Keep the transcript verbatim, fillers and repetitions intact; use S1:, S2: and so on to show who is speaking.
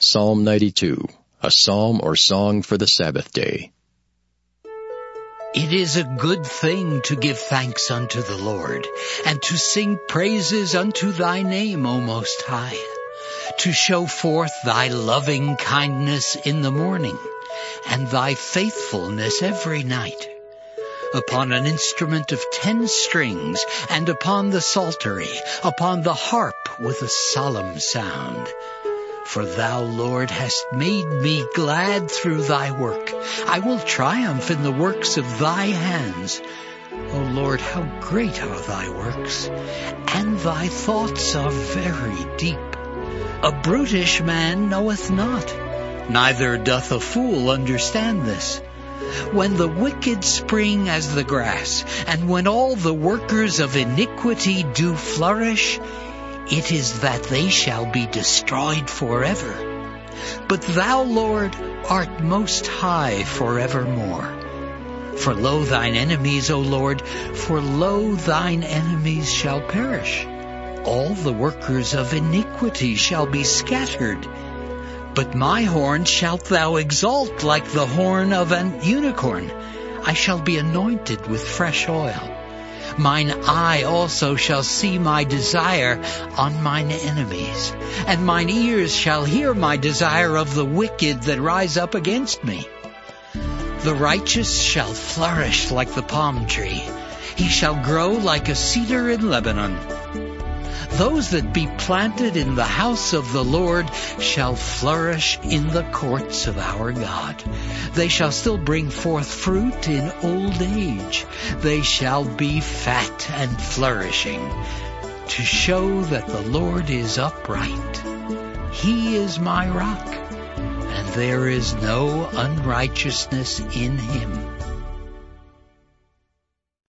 S1: Psalm ninety-two, a psalm or song for the Sabbath day.
S2: It is a good thing to give thanks unto the Lord, and to sing praises unto thy name, O Most High, to show forth thy loving kindness in the morning, and thy faithfulness every night. Upon an instrument of ten strings, and upon the psaltery, upon the harp with a solemn sound. For thou, Lord, hast made me glad through thy work. I will triumph in the works of thy hands. O Lord, how great are thy works, and thy thoughts are very deep. A brutish man knoweth not, neither doth a fool understand this. When the wicked spring as the grass, and when all the workers of iniquity do flourish, it is that they shall be destroyed forever. But thou, Lord, art most high forevermore. For lo thine enemies, O Lord, for lo thine enemies shall perish. All the workers of iniquity shall be scattered. But my horn shalt thou exalt like the horn of an unicorn. I shall be anointed with fresh oil. Mine eye also shall see my desire on mine enemies, and mine ears shall hear my desire of the wicked that rise up against me. The righteous shall flourish like the palm tree. He shall grow like a cedar in Lebanon. Those that be planted in the house of the Lord shall flourish in the courts of our God. They shall still bring forth fruit in old age. They shall be fat and flourishing, to show that the Lord is upright. He is my rock, and there is no unrighteousness in him.